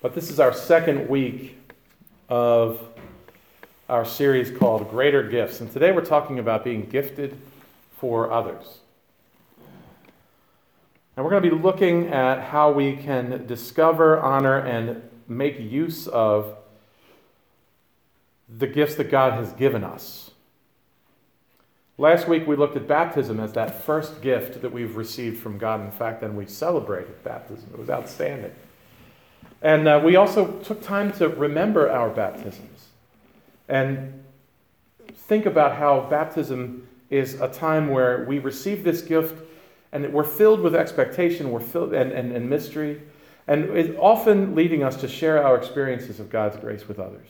But this is our second week of our series called Greater Gifts. And today we're talking about being gifted for others. And we're going to be looking at how we can discover, honor, and make use of the gifts that God has given us. Last week we looked at baptism as that first gift that we've received from God. In fact, then we celebrated baptism. It was outstanding. And we also took time to remember our baptisms and think about how baptism is a time where we receive this gift and we're filled with expectation, we're filled and mystery, and it's often leading us to share our experiences of God's grace with others.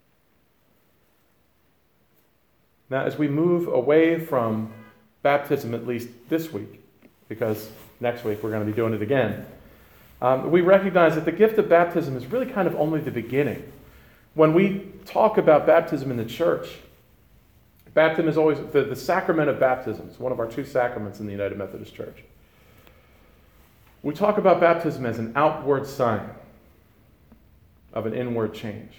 Now, as we move away from baptism, at least this week, because next week we're going to be doing it again, we recognize that the gift of baptism is really kind of only the beginning. When we talk about baptism in the church, baptism is always the sacrament of baptism. It's one of our two sacraments in the United Methodist Church. We talk about baptism as an outward sign of an inward change.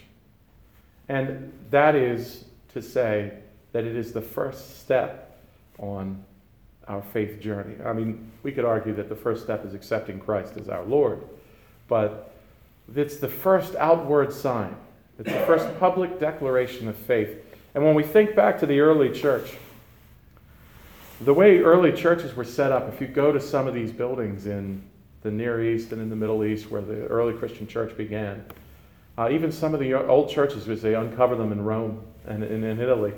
And that is to say that it is the first step on our faith journey. I mean, we could argue that the first step is accepting Christ as our Lord, but it's the first outward sign. It's the first public declaration of faith. And when we think back to the early church, the way early churches were set up, if you go to some of these buildings in the Near East and in the Middle East where the early Christian church began, even some of the old churches, as they uncover them in Rome and in Italy,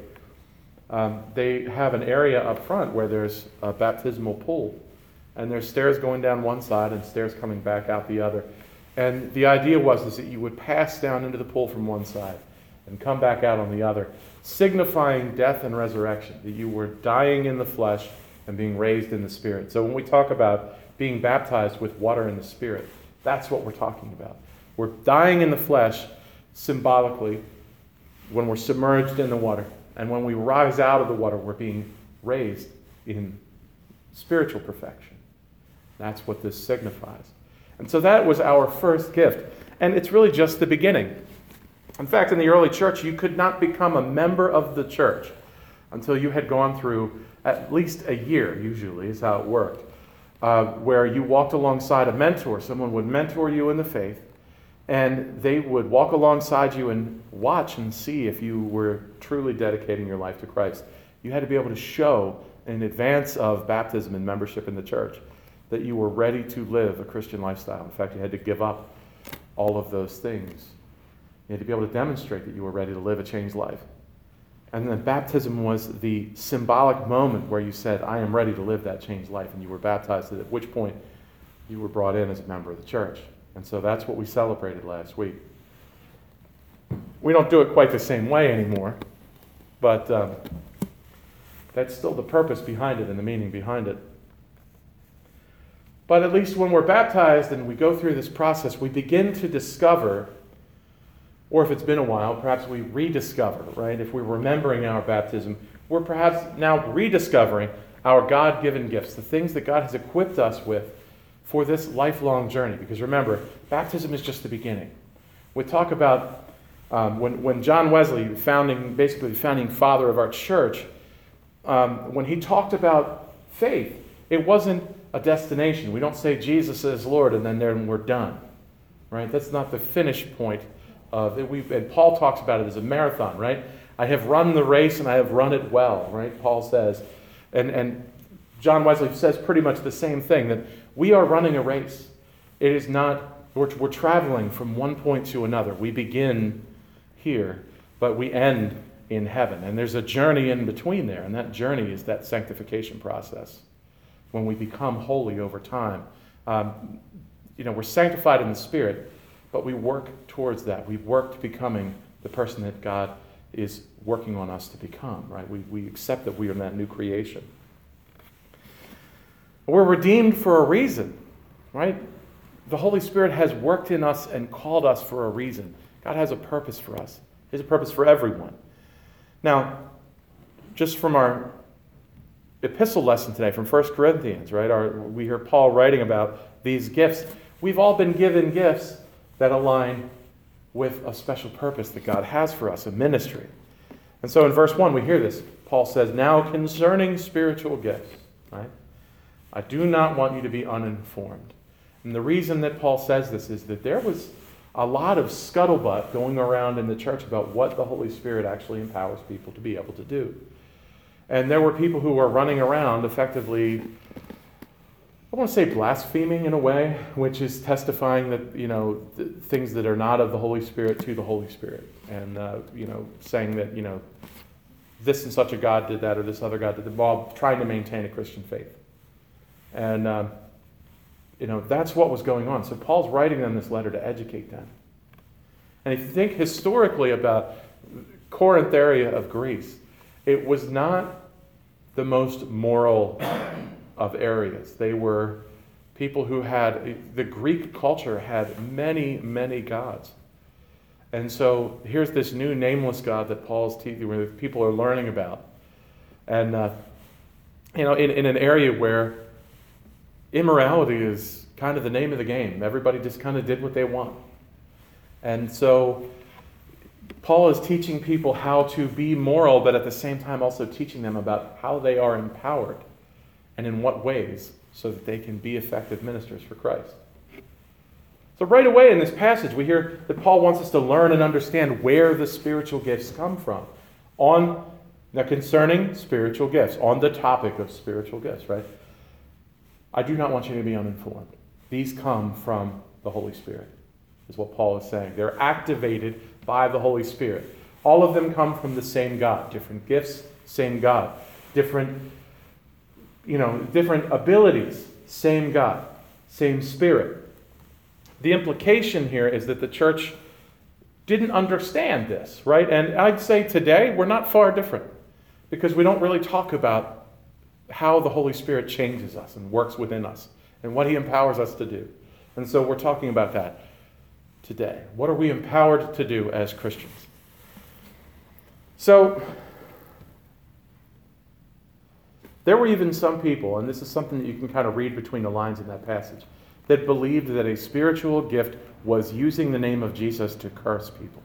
they have an area up front where there's a baptismal pool. And there's stairs going down one side and stairs coming back out the other. And the idea was that you would pass down into the pool from one side and come back out on the other, signifying death and resurrection, that you were dying in the flesh and being raised in the spirit. So when we talk about being baptized with water in the spirit, that's what we're talking about. We're dying in the flesh symbolically when we're submerged in the water. And when we rise out of the water, we're being raised in spiritual perfection. That's what this signifies. And so that was our first gift. And it's really just the beginning. In fact, in the early church, you could not become a member of the church until you had gone through at least a year, usually is how it worked, where you walked alongside a mentor. Someone would mentor you in the faith, and they would walk alongside you and watch and see if you were truly dedicating your life to Christ. You had to be able to show in advance of baptism and membership in the church that you were ready to live a Christian lifestyle. In fact, you had to give up all of those things. You had to be able to demonstrate that you were ready to live a changed life. And then baptism was the symbolic moment where you said, I am ready to live that changed life, and you were baptized, at which point you were brought in as a member of the church. And so that's what we celebrated last week. We don't do it quite the same way anymore, but that's still the purpose behind it and the meaning behind it. But at least when we're baptized and we go through this process, we begin to discover, or if it's been a while, perhaps we rediscover, right? If we're remembering our baptism, we're perhaps now rediscovering our God-given gifts, the things that God has equipped us with for this lifelong journey. Because remember, baptism is just the beginning. We talk about when John Wesley, basically the founding father of our church, when he talked about faith, it wasn't a destination. We don't say Jesus is Lord and then we're done, right? That's not the finish point of it. And Paul talks about it as a marathon, right? I have run the race and I have run it well, right? Paul says, and John Wesley says pretty much the same thing, that we are running a race. It is not, we're traveling from one point to another. We begin here, but we end in heaven. And there's a journey in between there, and that journey is that sanctification process when we become holy over time. We're sanctified in the Spirit, but we work towards that. We work to becoming the person that God is working on us to become, right? We accept that we are that new creation. We're redeemed for a reason, right? The Holy Spirit has worked in us and called us for a reason. God has a purpose for us. He has a purpose for everyone. Now, just from our epistle lesson today, from 1 Corinthians, right? We hear Paul writing about these gifts. We've all been given gifts that align with a special purpose that God has for us, a ministry. And so in verse 1, we hear this. Paul says, now concerning spiritual gifts, right? I do not want you to be uninformed. And the reason that Paul says this is that there was a lot of scuttlebutt going around in the church about what the Holy Spirit actually empowers people to be able to do. And there were people who were running around effectively, I want to say blaspheming in a way, which is testifying that, things that are not of the Holy Spirit to the Holy Spirit. And, saying that, this and such a God did that or this other God did that, while trying to maintain a Christian faith. And, that's what was going on. So Paul's writing them this letter to educate them. And if you think historically about Corinth area of Greece, it was not the most moral of areas. They were people who the Greek culture had many, many gods. And so here's this new nameless God that Paul's teaching, where people are learning about. And, in an area where immorality is kind of the name of the game. Everybody just kind of did what they want. And so Paul is teaching people how to be moral, but at the same time also teaching them about how they are empowered and in what ways so that they can be effective ministers for Christ. So right away in this passage, we hear that Paul wants us to learn and understand where the spiritual gifts come from. Now concerning spiritual gifts, on the topic of spiritual gifts, right? I do not want you to be uninformed. These come from the Holy Spirit, is what Paul is saying. They're activated by the Holy Spirit. All of them come from the same God. Different gifts, same God. Different abilities, same God, same Spirit. The implication here is that the church didn't understand this, right? And I'd say today we're not far different, because we don't really talk about how the Holy Spirit changes us and works within us and what He empowers us to do. And so we're talking about that today. What are we empowered to do as Christians? So there were even some people, and this is something that you can kind of read between the lines in that passage, that believed that a spiritual gift was using the name of Jesus to curse people.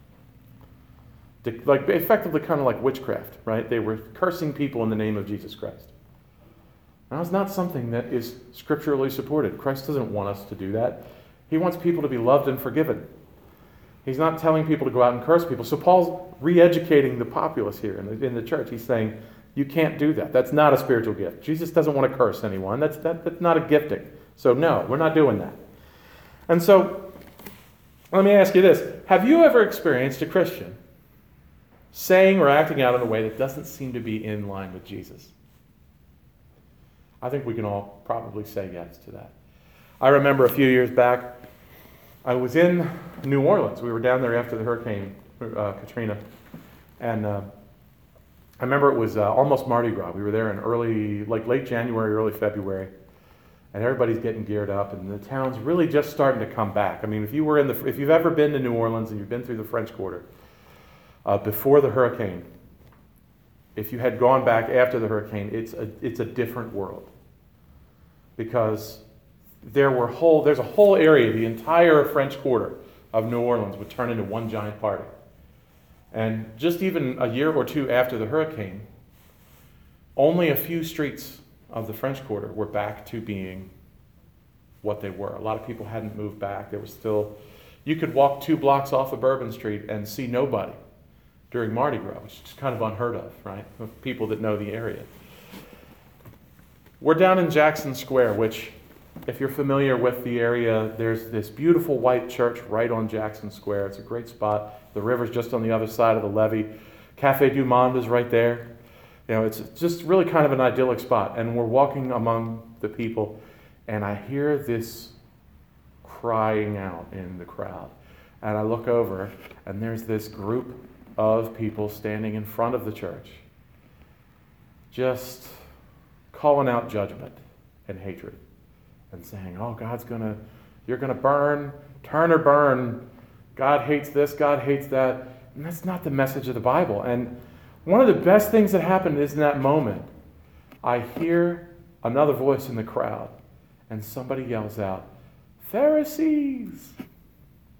Effectively kind of like witchcraft, right? They were cursing people in the name of Jesus Christ. Now, it's not something that is scripturally supported. Christ doesn't want us to do that. He wants people to be loved and forgiven. He's not telling people to go out and curse people. So Paul's re-educating the populace here in the church. He's saying, you can't do that. That's not a spiritual gift. Jesus doesn't want to curse anyone. That's not a gifting. So no, we're not doing that. And so, let me ask you this. Have you ever experienced a Christian saying or acting out in a way that doesn't seem to be in line with Jesus? I think we can all probably say yes to that. I remember a few years back, I was in New Orleans. We were down there after the Hurricane Katrina. And I remember it was almost Mardi Gras. We were there in late January, early February. And everybody's getting geared up, and the town's really just starting to come back. I mean, if you've ever been to New Orleans and you've been through the French Quarter before the hurricane, if you had gone back after the hurricane, it's a different world, because there's a whole area, the entire French Quarter of New Orleans would turn into one giant party. And just even a year or two after the hurricane, only a few streets of the French Quarter were back to being what they were. A lot of people hadn't moved back. There was still, you could walk 2 blocks off of Bourbon Street and see nobody during Mardi Gras, which is kind of unheard of, right? Of people that know the area. We're down in Jackson Square, which, if you're familiar with the area, there's this beautiful white church right on Jackson Square. It's a great spot. The river's just on the other side of the levee. Café du Monde is right there. It's just really kind of an idyllic spot. And we're walking among the people, and I hear this crying out in the crowd. And I look over, and there's this group of people standing in front of the church, just calling out judgment and hatred and saying, oh, you're going to burn, turn or burn. God hates this, God hates that. And that's not the message of the Bible. And one of the best things that happened is in that moment, I hear another voice in the crowd, and somebody yells out, Pharisees!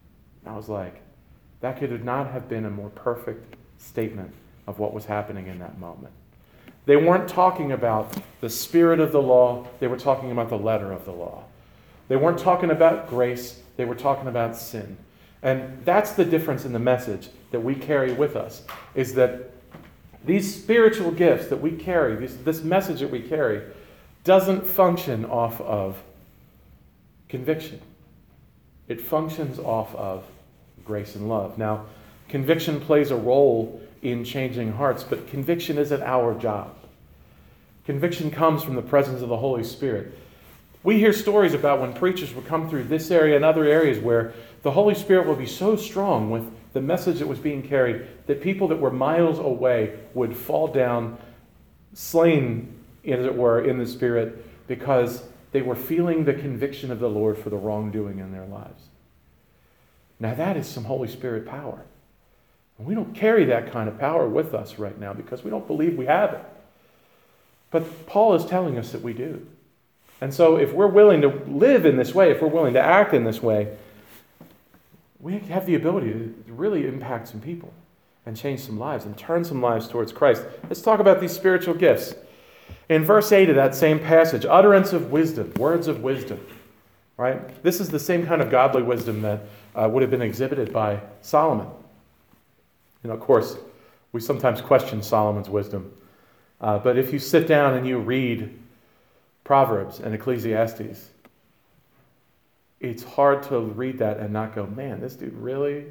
I was like, that could not have been a more perfect statement of what was happening in that moment. They weren't talking about the spirit of the law. They were talking about the letter of the law. They weren't talking about grace. They were talking about sin. And that's the difference in the message that we carry with us, is that these spiritual gifts that we carry, this message that we carry, doesn't function off of conviction. It functions off of grace and love. Now, conviction plays a role in changing hearts, but conviction isn't our job. Conviction comes from the presence of the Holy Spirit. We hear stories about when preachers would come through this area and other areas where the Holy Spirit will be so strong with the message that was being carried that people that were miles away would fall down, slain, as it were, in the Spirit, because they were feeling the conviction of the Lord for the wrongdoing in their lives. Now that is some Holy Spirit power. And we don't carry that kind of power with us right now because we don't believe we have it. But Paul is telling us that we do. And so if we're willing to live in this way, if we're willing to act in this way, we have the ability to really impact some people and change some lives and turn some lives towards Christ. Let's talk about these spiritual gifts. In verse 8 of that same passage, utterance of wisdom, words of wisdom, right? This is the same kind of godly wisdom that would have been exhibited by Solomon. You know, of course, we sometimes question Solomon's wisdom. But if you sit down and you read Proverbs and Ecclesiastes, it's hard to read that and not go, man, this dude really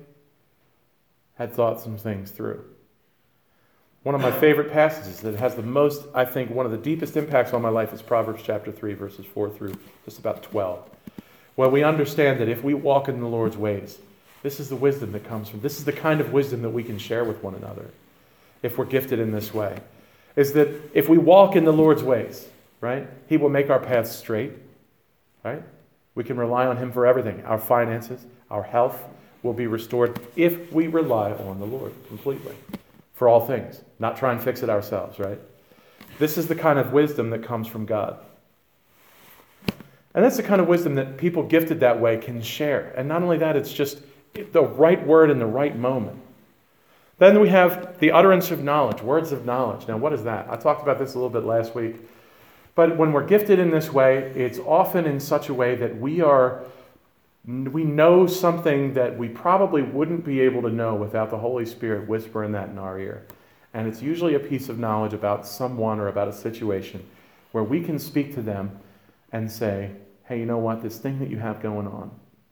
had thought some things through. One of my favorite passages that has the most, I think, one of the deepest impacts on my life is Proverbs chapter 3, verses 4 through just about 12. Where we understand that if we walk in the Lord's ways, this is the wisdom that comes from, this is the kind of wisdom that we can share with one another if we're gifted in this way. Is that if we walk in the Lord's ways, right, He will make our paths straight, right? We can rely on Him for everything. Our finances, our health will be restored if we rely on the Lord completely for all things, not try and fix it ourselves, right? This is the kind of wisdom that comes from God. And that's the kind of wisdom that people gifted that way can share. And not only that, it's just the right word in the right moment. Then we have the utterance of knowledge, words of knowledge. Now, what is that? I talked about this a little bit last week. But when we're gifted in this way, it's often in such a way that we know something that we probably wouldn't be able to know without the Holy Spirit whispering that in our ear. And it's usually a piece of knowledge about someone or about a situation where we can speak to them and say, hey, you know what? This thing that you have going on,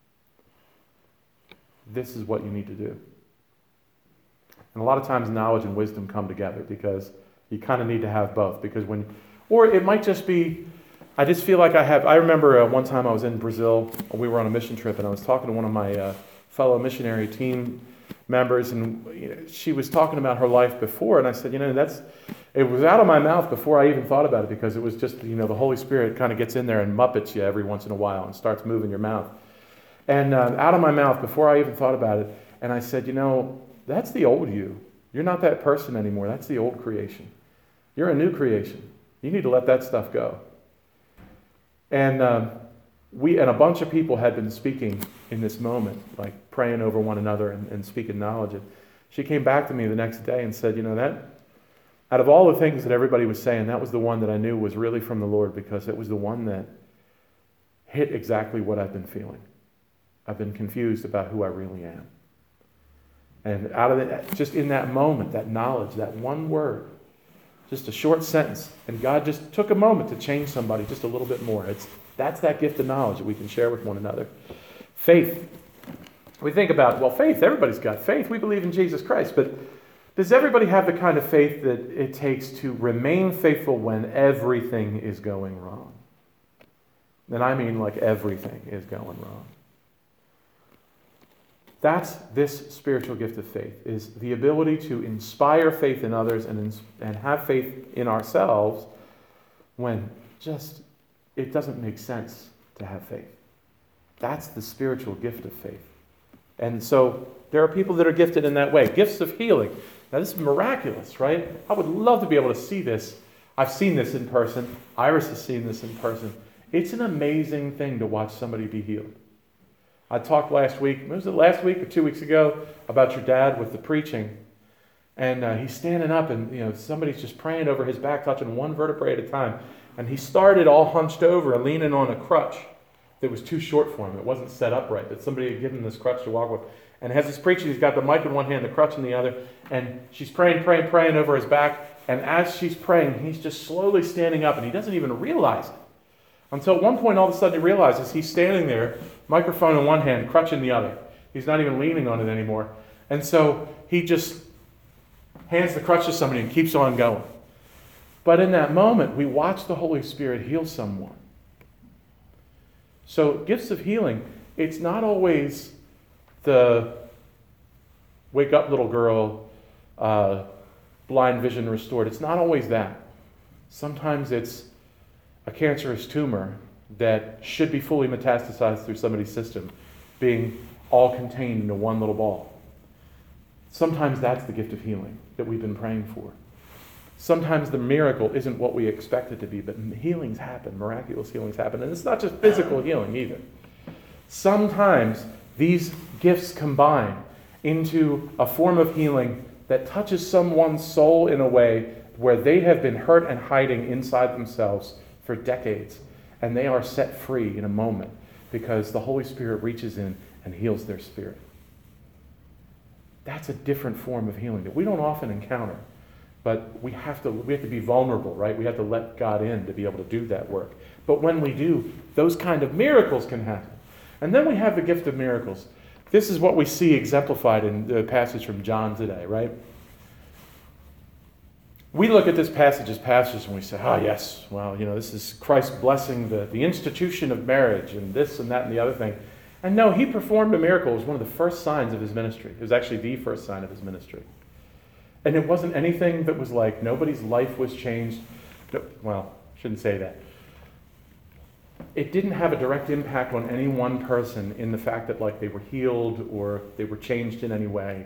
this is what you need to do. And a lot of times knowledge and wisdom come together because you kind of need to have both. Or it might just be, I just feel like I remember one time I was in Brazil, we were on a mission trip, and I was talking to one of my fellow missionary team members, and she was talking about her life before, and I said, it was out of my mouth before I even thought about it, because it was just, the Holy Spirit kind of gets in there and muppets you every once in a while and starts moving your mouth. And out of my mouth before I even thought about it, and I said, that's the old you. You're not that person anymore. That's the old creation. You're a new creation. You need to let that stuff go. And a bunch of people had been speaking in this moment, like praying over one another and speaking knowledge. And she came back to me the next day and said, that out of all the things that everybody was saying, that was the one that I knew was really from the Lord, because it was the one that hit exactly what I've been feeling. I've been confused about who I really am. And out of it, just in that moment, that knowledge, that one word, just a short sentence, and God just took a moment to change somebody just a little bit more. That's that gift of knowledge that we can share with one another. Faith. We think about, faith, everybody's got faith. We believe in Jesus Christ, but does everybody have the kind of faith that it takes to remain faithful when everything is going wrong? And I mean like everything is going wrong. That's this spiritual gift of faith, is the ability to inspire faith in others and have faith in ourselves when just it doesn't make sense to have faith. That's the spiritual gift of faith. And so there are people that are gifted in that way. Gifts of healing. Now this is miraculous, right? I would love to be able to see this. I've seen this in person. Iris has seen this in person. It's an amazing thing to watch somebody be healed. I talked last week, was it last week or 2 weeks ago, about your dad with the preaching. And he's standing up and, somebody's just praying over his back, touching one vertebrae at a time. And he started all hunched over and leaning on a crutch that was too short for him. It wasn't set up right, that somebody had given him this crutch to walk with. And as he's preaching, he's got the mic in one hand, the crutch in the other. And she's praying over his back. And as she's praying, he's just slowly standing up, and he doesn't even realize it. Until at one point, all of a sudden, he realizes he's standing there, microphone in one hand, crutch in the other. He's not even leaning on it anymore. And so he just hands the crutch to somebody and keeps on going. But in that moment, we watch the Holy Spirit heal someone. So gifts of healing, it's not always the wake up little girl, blind vision restored. It's not always that. Sometimes it's a cancerous tumor that should be fully metastasized through somebody's system, being all contained into one little ball. Sometimes that's the gift of healing that we've been praying for. Sometimes the miracle isn't what we expect it to be, but healings happen, miraculous healings happen. And it's not just physical healing either. Sometimes these gifts combine into a form of healing that touches someone's soul in a way where they have been hurt and hiding inside themselves for decades. And they are set free in a moment because the Holy Spirit reaches in and heals their spirit. That's a different form of healing that we don't often encounter. But we have to be vulnerable, right? We have to let God in to be able to do that work. But when we do, those kind of miracles can happen. And then we have the gift of miracles. This is what we see exemplified in the passage from John today, right? We look at this passage as pastors and we say, yes, well, this is Christ blessing the institution of marriage and this and that and the other thing. And no, he performed a miracle. It was one of the first signs of his ministry. It was actually the first sign of his ministry. And it wasn't anything that was like nobody's life was changed. Well, shouldn't say that. It didn't have a direct impact on any one person in the fact that they were healed or they were changed in any way.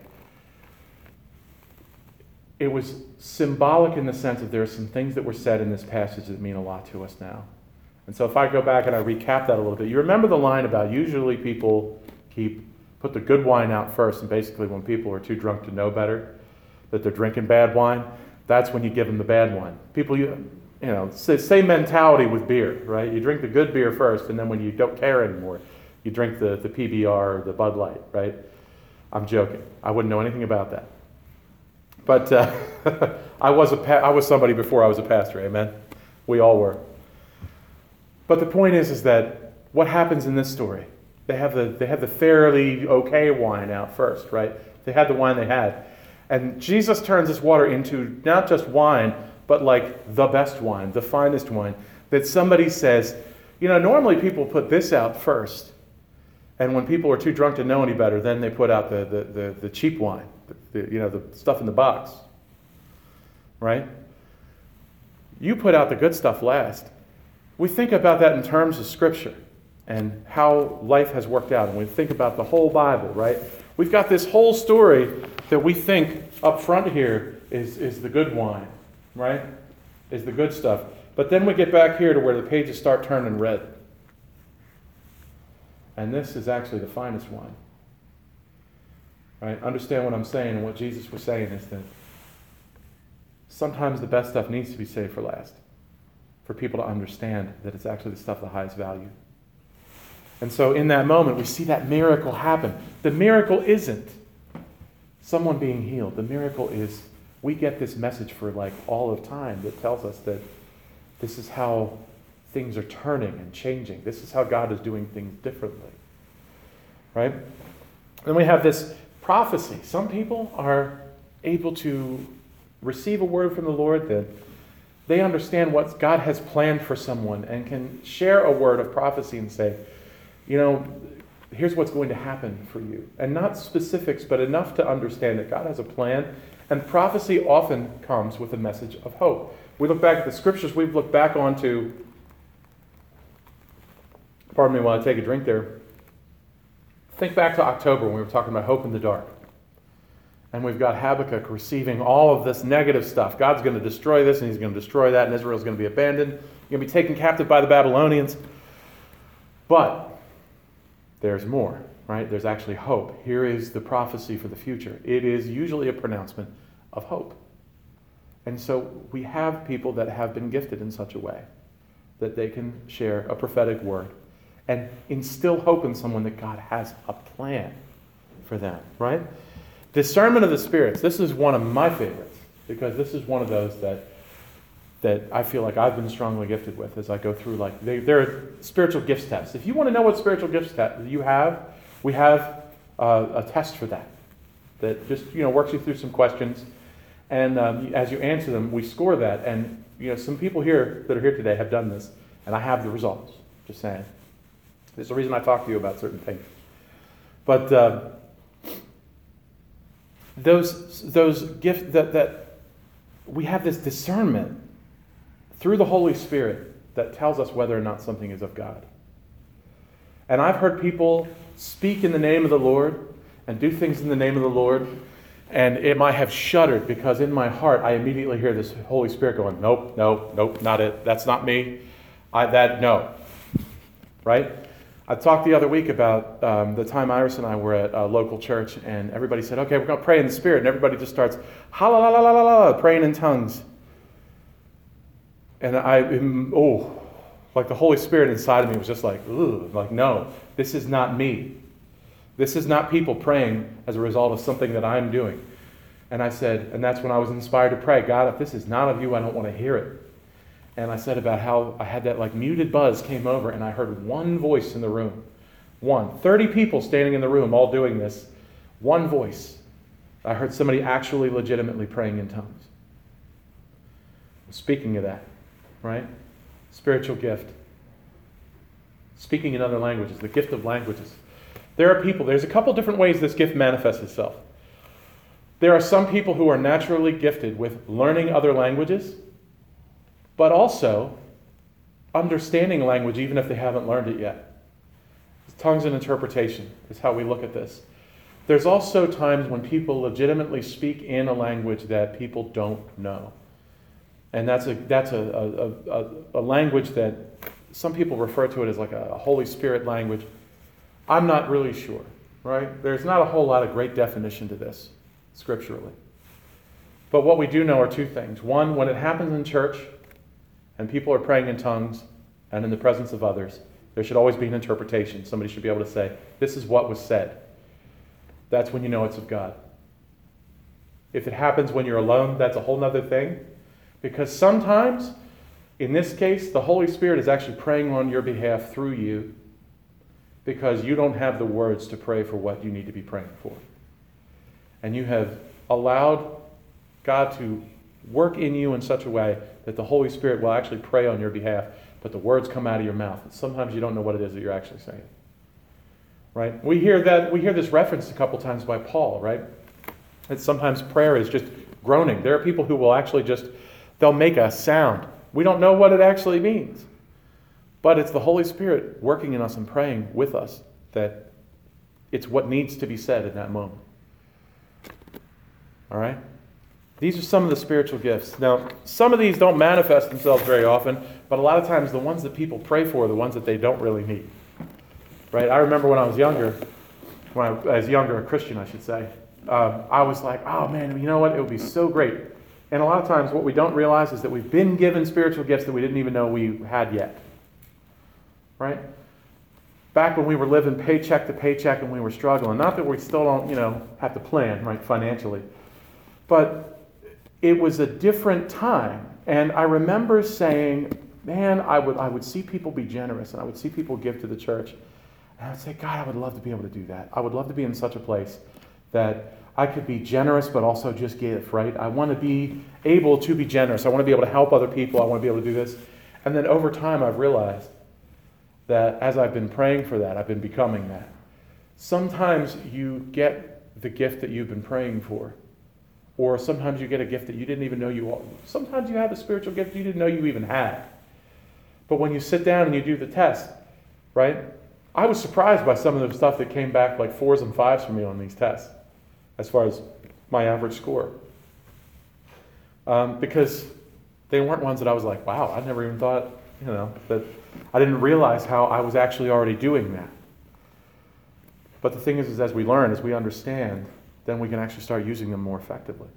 It was symbolic in the sense that there are some things that were said in this passage that mean a lot to us now. And so if I go back and I recap that a little bit, you remember the line about usually people put the good wine out first, and basically when people are too drunk to know better, that they're drinking bad wine, that's when you give them the bad wine. People, same mentality with beer, right? You drink the good beer first, and then when you don't care anymore, you drink the PBR or the Bud Light, right? I'm joking. I wouldn't know anything about that. But I was somebody before I was a pastor, amen? We all were. But the point is that what happens in this story? They have the fairly okay wine out first, right? They had the wine they had. And Jesus turns this water into not just wine, but the best wine, the finest wine, that somebody says, normally people put this out first. And when people are too drunk to know any better, then they put out the cheap wine, the stuff in the box. Right? You put out the good stuff last. We think about that in terms of Scripture and how life has worked out. And we think about the whole Bible, right? We've got this whole story that we think up front here is the good wine, right? Is the good stuff. But then we get back here to where the pages start turning red. And this is actually the finest wine. Right? Understand what I'm saying, and what Jesus was saying is that sometimes the best stuff needs to be saved for last, for people to understand that it's actually the stuff of the highest value. And so in that moment, we see that miracle happen. The miracle isn't someone being healed. The miracle is we get this message for all of time that tells us that this is how things are turning and changing. This is how God is doing things differently. Right? Then we have this prophecy. Some people are able to receive a word from the Lord that they understand what God has planned for someone and can share a word of prophecy and say, here's what's going to happen for you. And not specifics, but enough to understand that God has a plan. And prophecy often comes with a message of hope. We look back at the Scriptures, we've looked back onto, pardon me while I take a drink there. Think back to October when we were talking about hope in the dark. And we've got Habakkuk receiving all of this negative stuff. God's going to destroy this and he's going to destroy that, and Israel's going to be abandoned. You're going to be taken captive by the Babylonians. But there's more. right? There's actually hope. Here is the prophecy for the future. It is usually a pronouncement of hope. And so we have people that have been gifted in such a way that they can share a prophetic word and instill hope in someone that God has a plan for them, right? Discernment of the spirits. This is one of my favorites because this is one of those that I feel like I've been strongly gifted with as I go through. Like there are spiritual gifts tests. If you want to know what spiritual gifts you have, we have a test for that just works you through some questions, and as you answer them, we score that. And some people here that are here today have done this, and I have the results. Just saying. There's a reason I talk to you about certain things. But those gifts that we have this discernment through the Holy Spirit that tells us whether or not something is of God. And I've heard people speak in the name of the Lord and do things in the name of the Lord, and it might have shuddered because in my heart I immediately hear this Holy Spirit going, nope, not it. That's not me. No. Right? I talked the other week about the time Iris and I were at a local church, and everybody said, okay, we're going to pray in the Spirit, and everybody just starts praying in tongues. And like the Holy Spirit inside of me was just like, ugh, like, no, this is not me. This is not people praying as a result of something that I'm doing. And I said, and that's when I was inspired to pray, God, if this is not of you, I don't want to hear it. And I said about how I had that like muted buzz came over, and I heard one voice in the room. 30 people standing in the room all doing this. One voice. I heard somebody actually legitimately praying in tongues. Speaking of that, right? Spiritual gift. Speaking in other languages, the gift of languages. There's a couple different ways this gift manifests itself. There are some people who are naturally gifted with learning other languages, but also understanding language even if they haven't learned it yet. Tongues and interpretation is how we look at this. There's also times when people legitimately speak in a language that people don't know. And that's a language that some people refer to it as like a Holy Spirit language. I'm not really sure, right? There's not a whole lot of great definition to this scripturally. But what we do know are two things. One, when it happens in church and people are praying in tongues and in the presence of others, there should always be an interpretation. Somebody should be able to say, this is what was said. That's when you know it's of God. If it happens when you're alone, that's a whole other thing. Because sometimes, in this case, the Holy Spirit is actually praying on your behalf through you because you don't have the words to pray for what you need to be praying for. And you have allowed God to work in you in such a way that the Holy Spirit will actually pray on your behalf, but the words come out of your mouth. And sometimes you don't know what it is that you're actually saying. Right? We hear this referenced a couple times by Paul, right? That sometimes prayer is just groaning. There are people who will actually they'll make a sound. We don't know what it actually means. But it's the Holy Spirit working in us and praying with us that it's what needs to be said in that moment. All right? These are some of the spiritual gifts. Now, some of these don't manifest themselves very often, but a lot of times the ones that people pray for are the ones that they don't really need. Right? I remember when I was younger, a Christian, I should say, I was like, oh man, you know what? It would be so great. And a lot of times what we don't realize is that we've been given spiritual gifts that we didn't even know we had yet. Right? Back when we were living paycheck to paycheck and we were struggling, not that we still don't, have to plan, right, financially, but it was a different time. And I remember saying, man, I would see people be generous and I would see people give to the church. And I would say, God, I would love to be able to do that. I would love to be in such a place that I could be generous, but also just give, right? I want to be able to be generous. I want to be able to help other people. I want to be able to do this. And then over time, I've realized that as I've been praying for that, I've been becoming that. Sometimes you get the gift that you've been praying for. Or sometimes you get a gift that you didn't even know sometimes you have a spiritual gift you didn't know you even had. But when you sit down and you do the test, right? I was surprised by some of the stuff that came back like 4s and 5s for me on these tests, as far as my average score. Because they weren't ones that I was like, wow, I never even thought, that I didn't realize how I was actually already doing that. But the thing is as we learn, as we understand, then we can actually start using them more effectively.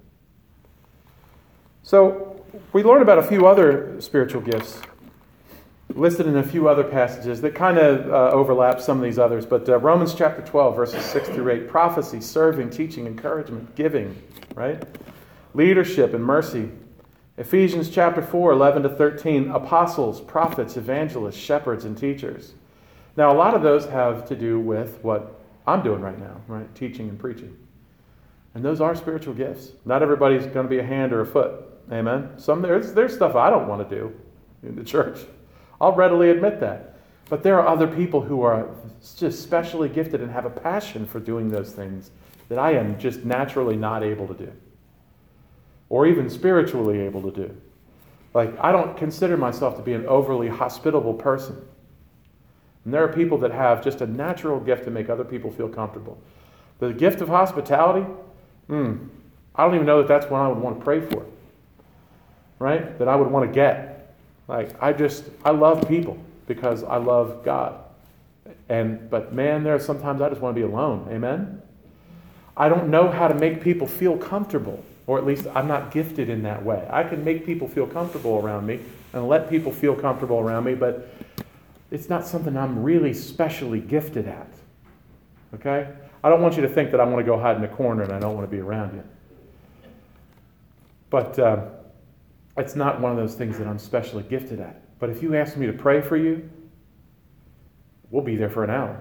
So we learn about a few other spiritual gifts listed in a few other passages that kind of overlap some of these others. But Romans chapter 12, verses 6 through 8, prophecy, serving, teaching, encouragement, giving, right? Leadership and mercy. Ephesians chapter 4, 11 to 13, apostles, prophets, evangelists, shepherds, and teachers. Now, a lot of those have to do with what I'm doing right now, right? Teaching and preaching. And those are spiritual gifts. Not everybody's going to be a hand or a foot. Amen? There's stuff I don't want to do in the church. I'll readily admit that. But there are other people who are just specially gifted and have a passion for doing those things that I am just naturally not able to do. Or even spiritually able to do. Like, I don't consider myself to be an overly hospitable person. And there are people that have just a natural gift to make other people feel comfortable. The gift of hospitality, I don't even know that that's one I would want to pray for. Right? That I would want to get. Like, I love people because I love God. But man, there are sometimes I just want to be alone. Amen? I don't know how to make people feel comfortable. Or at least I'm not gifted in that way. I can make people feel comfortable around me and let people feel comfortable around me, but it's not something I'm really specially gifted at. Okay? I don't want you to think that I want to go hide in a corner and I don't want to be around you. But it's not one of those things that I'm specially gifted at. But if you ask me to pray for you, we'll be there for an hour.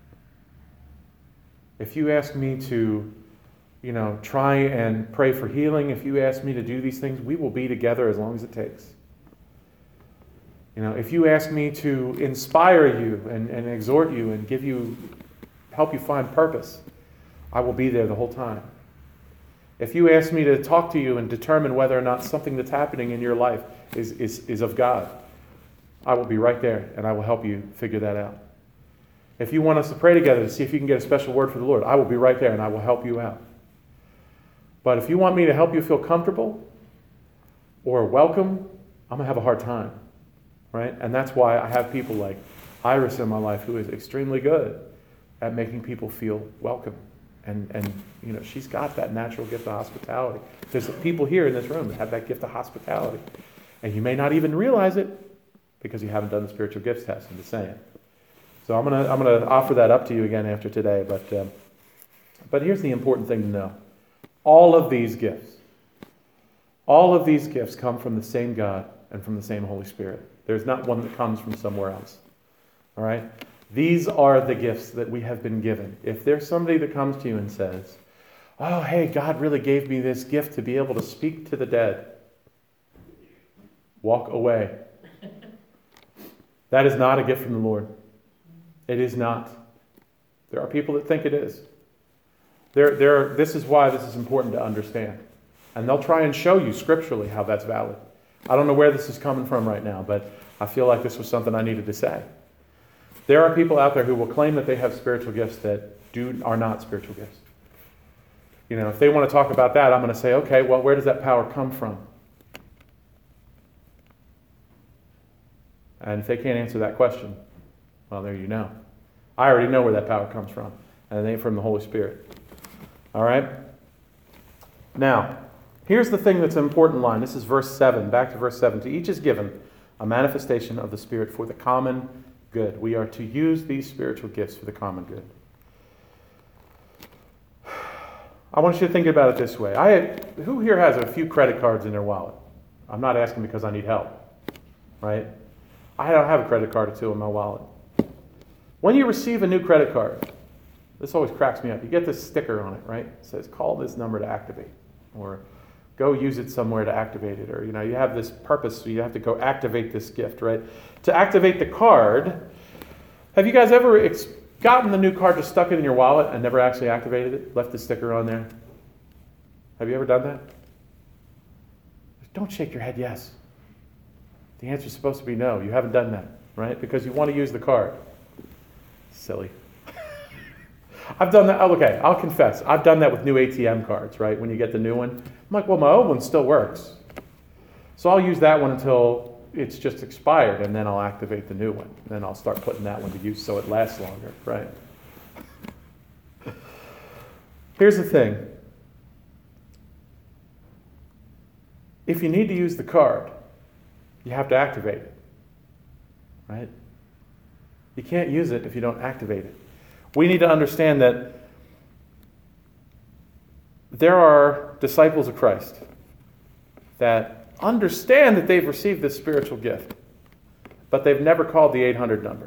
If you ask me to, try and pray for healing, if you ask me to do these things, we will be together as long as it takes. If you ask me to inspire you and exhort you and help you find purpose, I will be there the whole time. If you ask me to talk to you and determine whether or not something that's happening in your life is of God, I will be right there and I will help you figure that out. If you want us to pray together to see if you can get a special word for the Lord, I will be right there and I will help you out. But if you want me to help you feel comfortable or welcome, I'm going to have a hard time. Right? And that's why I have people like Iris in my life who is extremely good at making people feel welcome. And she's got that natural gift of hospitality. There's people here in this room that have that gift of hospitality. And you may not even realize it because you haven't done the spiritual gifts test, I'm just saying. So I'm gonna offer that up to you again after today. But here's the important thing to know. All of these gifts come from the same God and from the same Holy Spirit. There's not one that comes from somewhere else. All right? These are the gifts that we have been given. If there's somebody that comes to you and says, oh, hey, God really gave me this gift to be able to speak to the dead, walk away. That is not a gift from the Lord. It is not. There are people that think it is. This is why this is important to understand. And they'll try and show you scripturally how that's valid. I don't know where this is coming from right now, but I feel like this was something I needed to say. There are people out there who will claim that they have spiritual gifts that are not spiritual gifts. If they want to talk about that, I'm going to say, okay, well, where does that power come from? And if they can't answer that question, well, there you know. I already know where that power comes from, and it ain't from the Holy Spirit. All right? Now, here's the thing that's an important line. This is verse 7, back to verse 7. To each is given a manifestation of the Spirit for the common good. We are to use these spiritual gifts for the common good. I want you to think about it this way. Who here has a few credit cards in their wallet? I'm not asking because I need help, right? I don't have a credit card or two in my wallet. When you receive a new credit card, this always cracks me up. You get this sticker on it, right? It says, call this number to activate, or go use it somewhere to activate it, or you have this purpose, so you have to go activate this gift, right? To activate the card, have you guys ever gotten the new card, just stuck it in your wallet and never actually activated it, left the sticker on there? Have you ever done that? Don't shake your head yes. The answer is supposed to be no. You haven't done that, right? Because you want to use the card. Silly. I've done that. Oh, okay, I'll confess. I've done that with new ATM cards, right? When you get the new one. I'm like, well, my old one still works. So I'll use that one until it's just expired, and then I'll activate the new one. And then I'll start putting that one to use so it lasts longer, right? Here's the thing. If you need to use the card, you have to activate it. Right? You can't use it if you don't activate it. We need to understand that there are disciples of Christ that understand that they've received this spiritual gift, but they've never called the 800 number.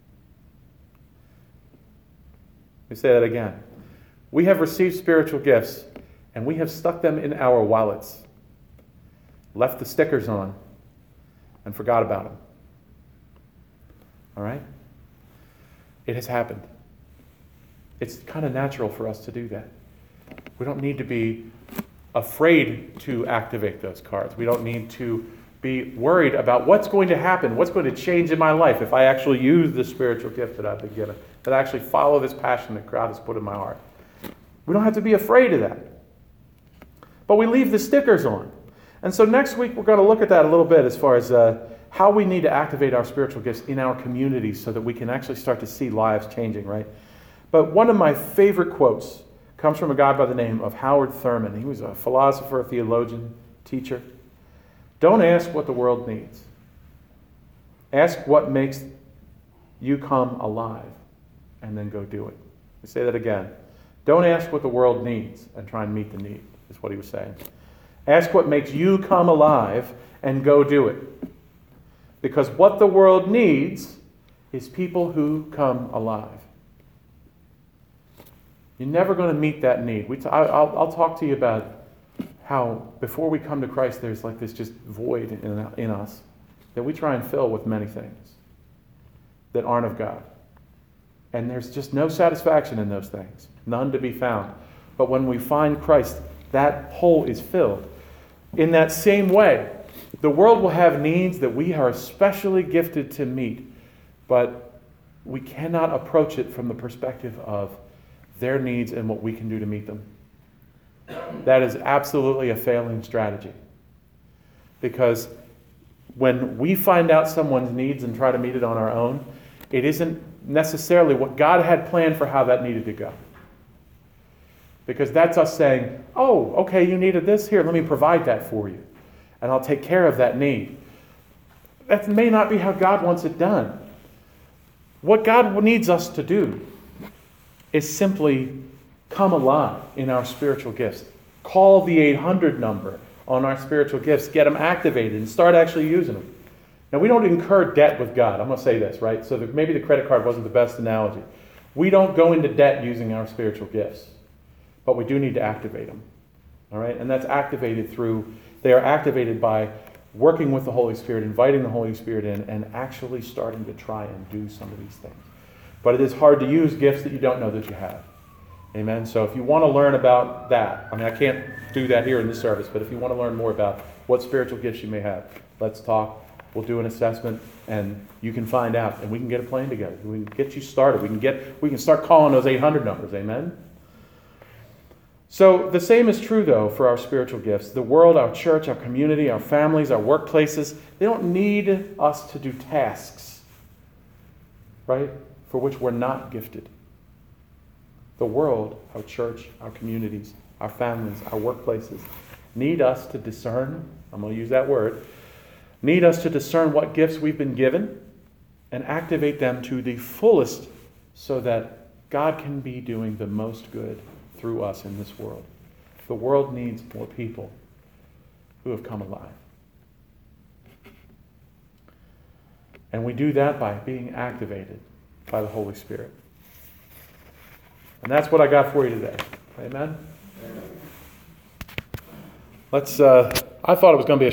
Let me say that again. We have received spiritual gifts, and we have stuck them in our wallets, left the stickers on, and forgot about them. All right? It has happened. It's kind of natural for us to do that. We don't need to be afraid to activate those cards. We don't need to be worried about what's going to happen, what's going to change in my life if I actually use the spiritual gift that I've been given, that I actually follow this passion that God has put in my heart. We don't have to be afraid of that. But we leave the stickers on. And so next week we're going to look at that a little bit as far as how we need to activate our spiritual gifts in our communities so that we can actually start to see lives changing, right? But one of my favorite quotes comes from a guy by the name of Howard Thurman. He was a philosopher, a theologian, teacher. Don't ask what the world needs. Ask what makes you come alive, and then go do it. Let me say that again. Don't ask what the world needs and try and meet the need, is what he was saying. Ask what makes you come alive and go do it. Because what the world needs is people who come alive. You're never going to meet that need. I'll talk to you about how before we come to Christ, there's like this just void in us that we try and fill with many things that aren't of God. And there's just no satisfaction in those things, none to be found. But when we find Christ, that hole is filled. In that same way, the world will have needs that we are especially gifted to meet, but we cannot approach it from the perspective of their needs and what we can do to meet them. That is absolutely a failing strategy. Because when we find out someone's needs and try to meet it on our own, it isn't necessarily what God had planned for how that needed to go. Because that's us saying, oh, okay, you needed this, here, let me provide that for you. And I'll take care of that need. That may not be how God wants it done. What God needs us to do is simply come alive in our spiritual gifts. Call the 800 number on our spiritual gifts, get them activated, and start actually using them. Now, we don't incur debt with God. I'm going to say this, right? So maybe the credit card wasn't the best analogy. We don't go into debt using our spiritual gifts, but we do need to activate them. All right? And that's activated they are activated by working with the Holy Spirit, inviting the Holy Spirit in, and actually starting to try and do some of these things. But it is hard to use gifts that you don't know that you have. Amen? So if you want to learn about that, I can't do that here in this service, but if you want to learn more about what spiritual gifts you may have, let's talk. We'll do an assessment, and you can find out, and we can get a plan together. We can get you started. We can start calling those 800 numbers. Amen? So the same is true, though, for our spiritual gifts. The world, our church, our community, our families, our workplaces, they don't need us to do tasks, right, for which we're not gifted. The world, our church, our communities, our families, our workplaces need us to discern, I'm going to use that word, need us to discern what gifts we've been given and activate them to the fullest so that God can be doing the most good through us in this world. The world needs more people who have come alive. And we do that by being activated by the Holy Spirit. And that's what I got for you today. Amen? I thought it was going to be a